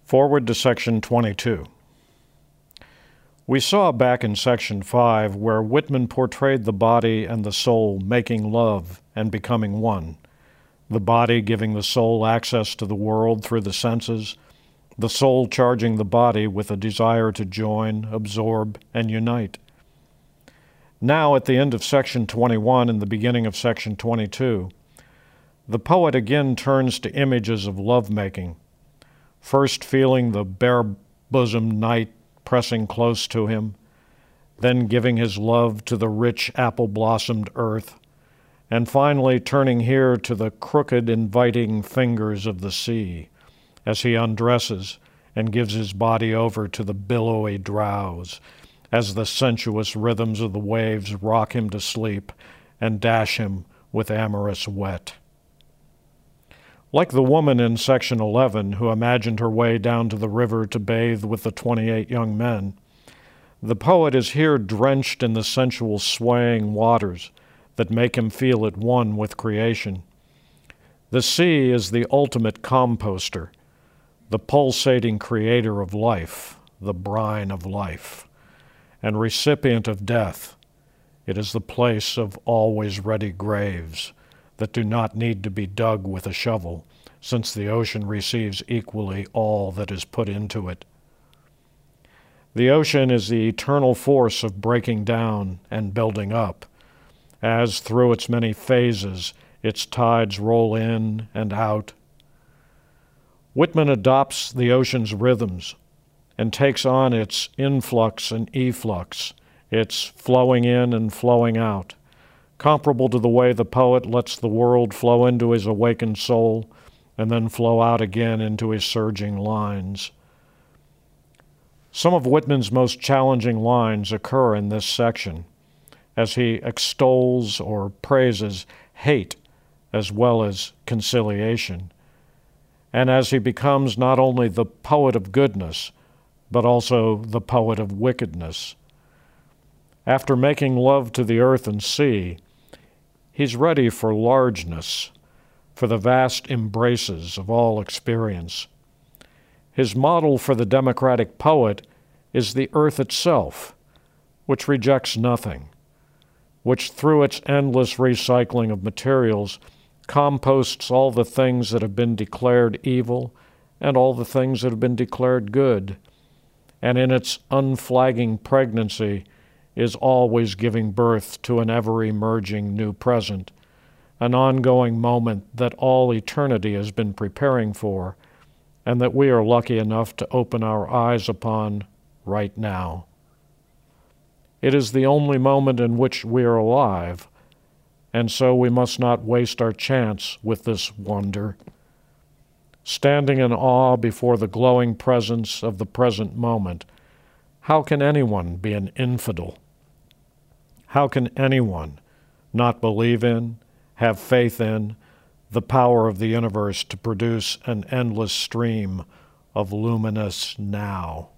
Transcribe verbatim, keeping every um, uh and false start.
Forward to section twenty-two. We saw back in section five where Whitman portrayed the body and the soul making love and becoming one, the body giving the soul access to the world through the senses, the soul charging the body with a desire to join, absorb, and unite. Now, at the end of section twenty-one and the beginning of section twenty-two, the poet again turns to images of lovemaking, first feeling the bare-bosomed night pressing close to him, then giving his love to the rich apple-blossomed earth, and finally turning here to the crooked, inviting fingers of the sea as he undresses and gives his body over to the billowy drowse, as the sensuous rhythms of the waves rock him to sleep and dash him with amorous wet. Like the woman in section eleven who imagined her way down to the river to bathe with the twenty-eight young men, the poet is here drenched in the sensual swaying waters that make him feel at one with creation. The sea is the ultimate composter, the pulsating creator of life, the brine of life, and recipient of death. It is the place of always ready graves that do not need to be dug with a shovel, since the ocean receives equally all that is put into it. The ocean is the eternal force of breaking down and building up, as through its many phases its tides roll in and out. Whitman adopts the ocean's rhythms and takes on its influx and efflux, its flowing in and flowing out, comparable to the way the poet lets the world flow into his awakened soul and then flow out again into his surging lines. Some of Whitman's most challenging lines occur in this section, as he extols or praises hate as well as conciliation, and as he becomes not only the poet of goodness, but also the poet of wickedness. After making love to the earth and sea, he's ready for largeness, for the vast embraces of all experience. His model for the democratic poet is the earth itself, which rejects nothing, which through its endless recycling of materials composts all the things that have been declared evil and all the things that have been declared good, and in its unflagging pregnancy is always giving birth to an ever-emerging new present, an ongoing moment that all eternity has been preparing for, and that we are lucky enough to open our eyes upon right now. It is the only moment in which we are alive, and so we must not waste our chance with this wonder. Standing in awe before the glowing presence of the present moment, how can anyone be an infidel? How can anyone not believe in, have faith in, the power of the universe to produce an endless stream of luminous now?